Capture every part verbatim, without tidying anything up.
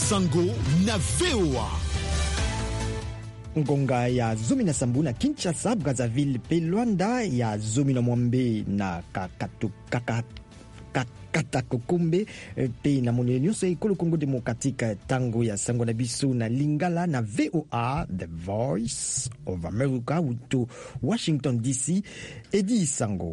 Sango na V O A. Ngonga ya zomi na sambu na Kinshasa, Brazzaville pe Luanda ya zomi na mwambe na kakatu kata kokombe pe na moni nyonso ekolo Congo Democratique tango ya sango na biso na Lingala na V O A, The Voice of America, uto Washington D C. Edi Sango.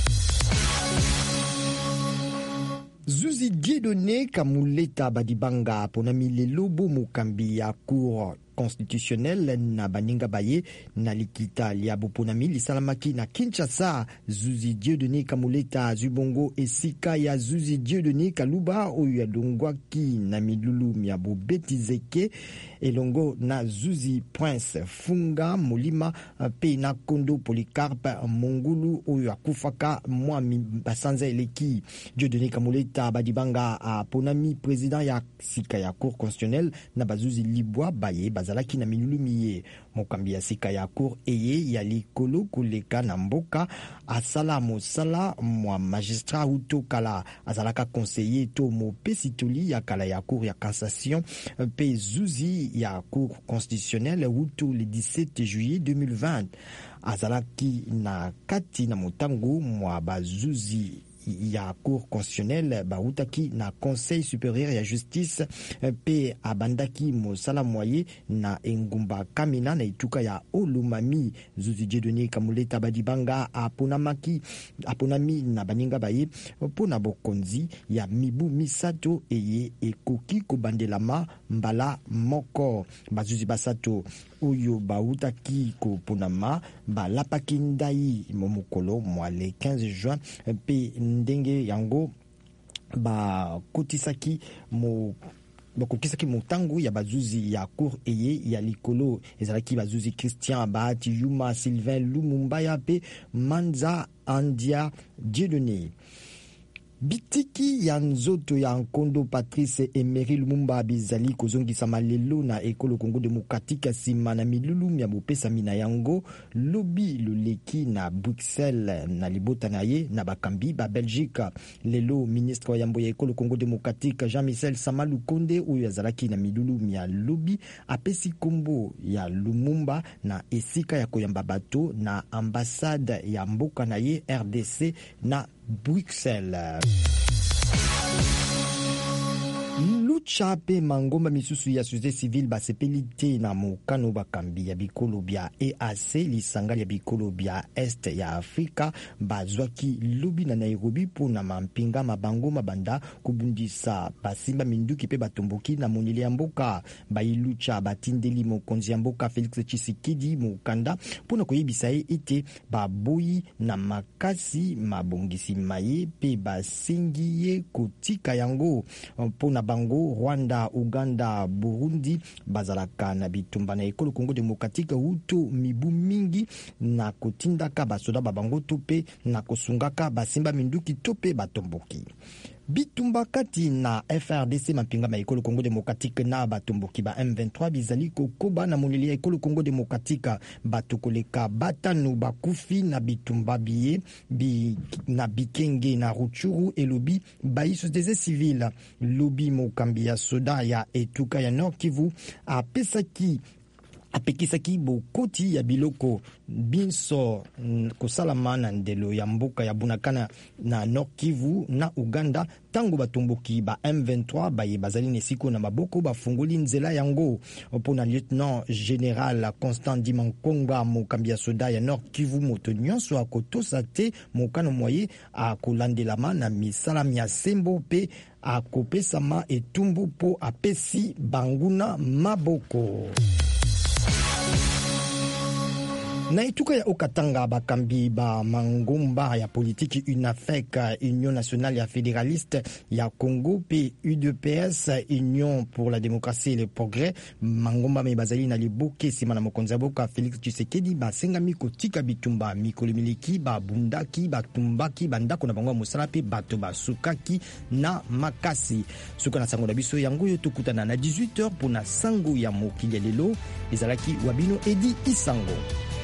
Zuzi Dieudonné Kamuleta Badibanga ponami lelo bo mokambi ya cour constitutionnel na baninga baye na likita lia boponami lisalamaki na Kinshasa. Zuzi Dieudonné Kamuleta Zubongo esika ya Zuzi Dieudonné Kaluba oyo ya dongwaki na milulu mia bobetizeke elongo na Zuzi Prince Funga Molima pe na Kondo Polycarpe Mongulu oyo akufaka mwa basanza eleki. Dieudonné Kamuleta Badibanga a ponami président ya sika ya cour constitutionnelle na bazuzi libwa baye bazalaki na milulu miye. Mokambi ya sika ya cour eye ya likolo kuleka na mboka asala mosala mwa magistrat uto kala azalaka conseiller to mopesi toli ya kala ya cour ya cassation pe zuzi ya cour constitutionnelle uto le dix-sept juillet deux mille vingt azalaki na kati na motango mwa bazuzi ya cour constitutionnelle bautaki na conseil supérieur ya justice pe abandaki mosala moye na engumba kamina na ituka ya Olumami. Zuzi Dieudonné Kamuleta Badibanga aponamaki aponami na baninga baye pona bokonzi ya mibu misato eye ekoki kobandelama mbala moko. Bazuzi basato oyo bautaki koponama balapaki ndai momokolo mwa le quinze juin pe ndenge yango ba kotisaki mo bakokisaki motango ya bazuzi ya cour eye ya likolo ezalaki bazuzi Christian Bahati Yuma Sylvain Lumumba pe Manza Andia Dieudonné. Bitiki ya nzoto ya Nkondo Patrice Emery Lumumba bizali kozongisa malelo na ekolo Congo Democratique sima na milulu ya bopesa mina yango lobi loleki na Bruxelles na libota na ye na bakambi ba Belgique. Lelo ministre wa yambo ya ekolo Congo Democratique Jean-Michel Samalu Konde oyo azalaki na milulu ya lobi apesi kombo ya Lumumba na esika ya koyamba bato na ambassade ya mboka na ye R D C na Bruxelles. Lucha pe mangomba misusu ya société civile basepelite na mokano bakambi ya bikolo bya E A C lisanga ya bikolo bya Est ya Afrika bazwaki lobi na Nairobi pona mampinga mabango mabanda kubundisa basimba minduki pe batomboki na monile ya mboka. Bailucha batindeli mokonzi ya mboka Félix Tshisekedi mokanda pona koyebisa ye ete baboyi na makasi mabongisi maye pe basengi ye kotika yango pona bango. Rwanda, Uganda, Burundi bazalaka na bitumba na ekolo Congo Democratique uto mibu mingi na kotindaka basoda babango tope na kosungaka basimba minduki tope batomboki. Bitumba kati na F R D C mampinga ma ekolo Congo Democratique na batomboki ba M vingt-trois bizali kokoba na moneli ya ekolo Congo Democratique batokoleka batanu bakufi na bitumba biye bi na Bikenge na Ruchuru elobi baiso des civils lobi mokambi ya soda ya etuka ya Nord Kivu apesaki apekisaki bokoti ya biloko binso kosalama na ndelo ya mboka ya Bunakana na Nord Kivu na Uganda tango batomboki ba M vingt-trois baye bazali nesiko na maboko bafungoli nzela yango pona lieutenant général Constant Dimankonga mokambi ya soda ya Nord Kivu moto nyonso akotosa te mokano moye akolandelama na misala ya sembo pe akopesama etumbu po apesi banguna maboko. Na ituka ya Okatanga bakambi ba mangomba ya politiki U N A F E C Union nationale ya fédéraliste ya Congo pe U D P S Union pour la démocratie et le progrès mangomba me bazali na liboke sima na mokonzi ya boka Félix Tshisekedi basenga mikotika bitumba mikolo miliki ba bundaki batumbaki bandako na bango mosala pe bato basukaki na makasi suka na sango na biso yango yo tokutana na dix-huit heures pour na sango ya mokili lelo ezalaki wabino Edi Isango.